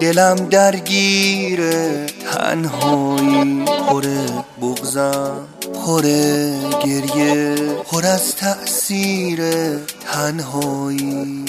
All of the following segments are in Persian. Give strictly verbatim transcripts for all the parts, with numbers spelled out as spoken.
دلم درگیره تنهایی، پره بغضم پره گریه، پر از تأثیر تنهایی.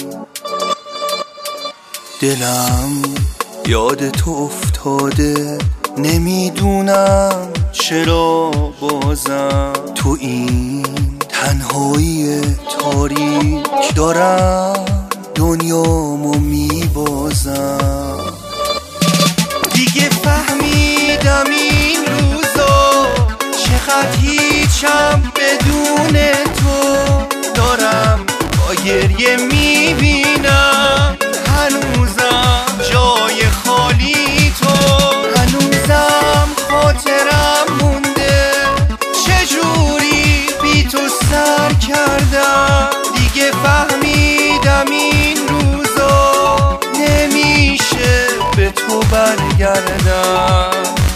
دلم یاد تو افتاده، نمیدونم چرا بازم تو این تنهایی تاریک دارم دنیامو میبازم. دیگه فهمیدم این روزا چقدر هیچم بدون تو، دارم با گریه میبینم هنوزم جای خالی تو، هنوزم خاطرم مونده چجوری بی تو سر کردم. دیگه فهمیدم این روزا نمیشه به تو برگردم.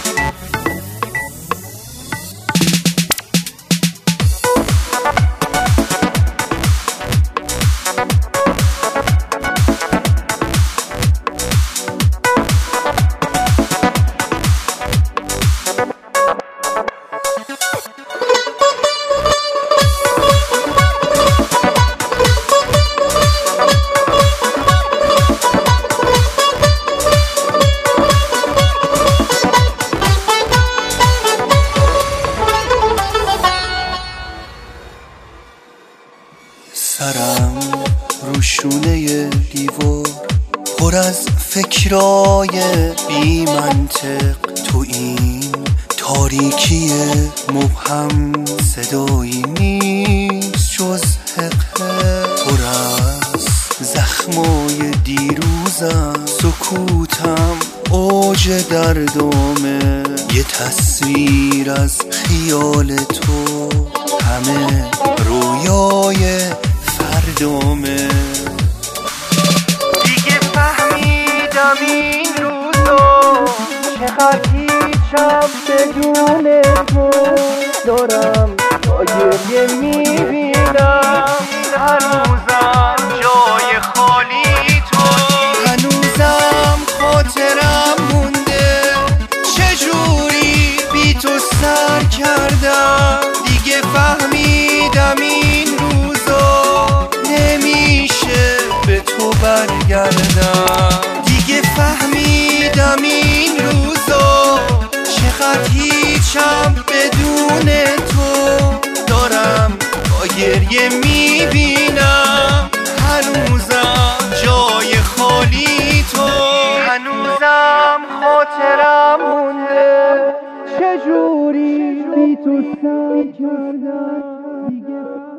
سرم روشونه دیوار پر از فکرای بی منطق، تو این تاریکی مبهم صدایی نیست جز حقه، پر از زخمای دیروزم سکوتم اوج دردامه، یه تصویر از خیال تو همه رویای فردامه. دیگه فهمیدم این روزا چقدر هیچم بدون تو، دارم با گریه میبینم هنوزم جای خالی تو، هنوزم خاطرم مونده چجوری بی تو سر کردم. دیگه فهمیدم این روزا نمیشه به تو برگردم. دیگه فهمیدم این روزا چقدر هیچم بدون تو، دارم با گریه میبینم هنوزم جای خالی تو، هنوزم خاطرم مونده چجوری بی تو سر کردم. دیگه